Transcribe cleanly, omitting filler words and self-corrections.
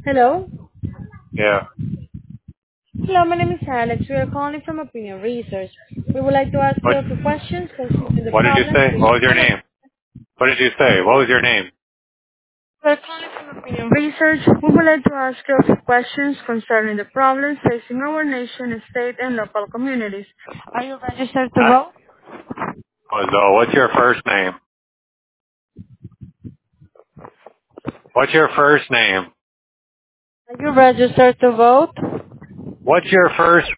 Hello. Yeah. Hello, my name is Alex. We are calling from Opinion Research. We would like to ask you What? a few questions concerning the What did you problems say? facing What was your our name? What did you say? What was your name? We are calling from Opinion Research. We would like to ask you a few questions concerning the problems facing our nation, state, and local communities. Are you registered to Huh? vote? What's your first name? What's your first name? Are you registered to vote? What's your first